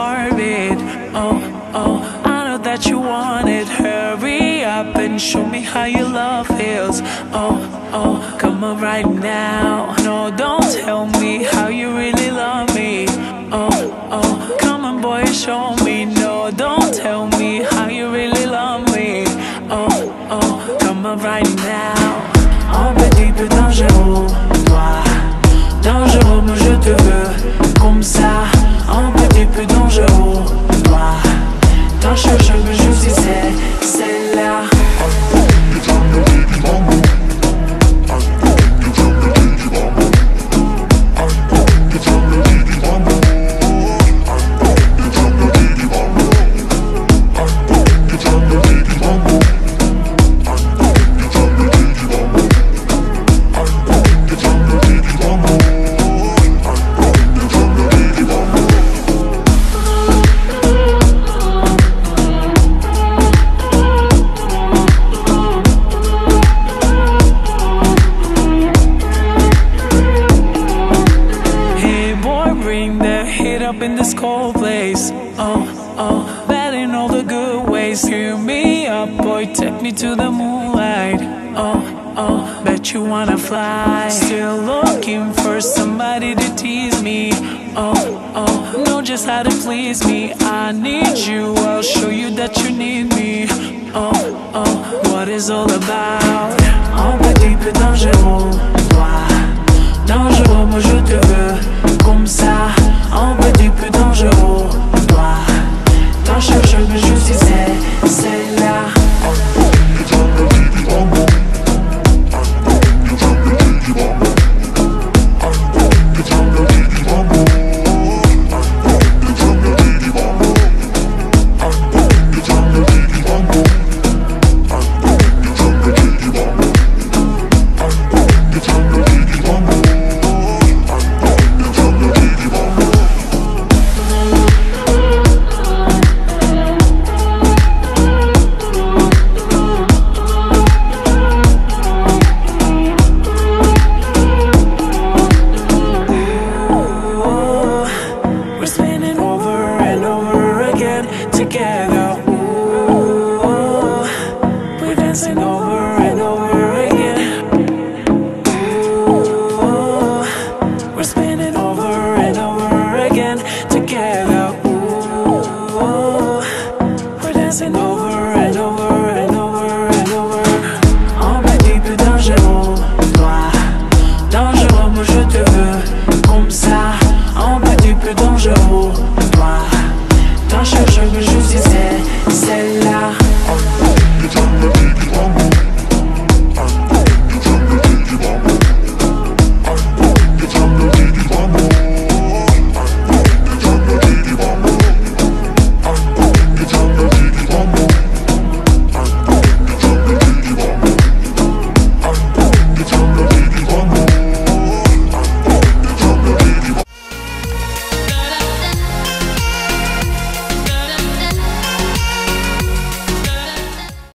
heartbeat. Oh, oh, I know that you want it. Hurry up and show me how your love feels. Oh, oh, come on right now. No, don't tell me how you really love me. Oh, oh, come on boy, show me. No, don't tell me how you really love me. Oh, oh, come on right now. Un petit peu dangereux, toi. Dangereux, moi je te veux comme ça. Un petit peu dangereux, toi. Dans ce jeu, je suis celle-là. Up in this cold place, oh, oh, bad in all the good ways. Fill me up, boy, take me to the moonlight. Oh, oh, bet you wanna fly. Still looking for somebody to tease me. Oh, oh, know just how to please me. I need you, I'll show you that you need me. Oh, oh, what is all about? Un petit peu dangereux, toi. Dangereux, moi je te veux comme ça. Un petit peu dangereux, toi. Dans ce jeu, je suis celle-là.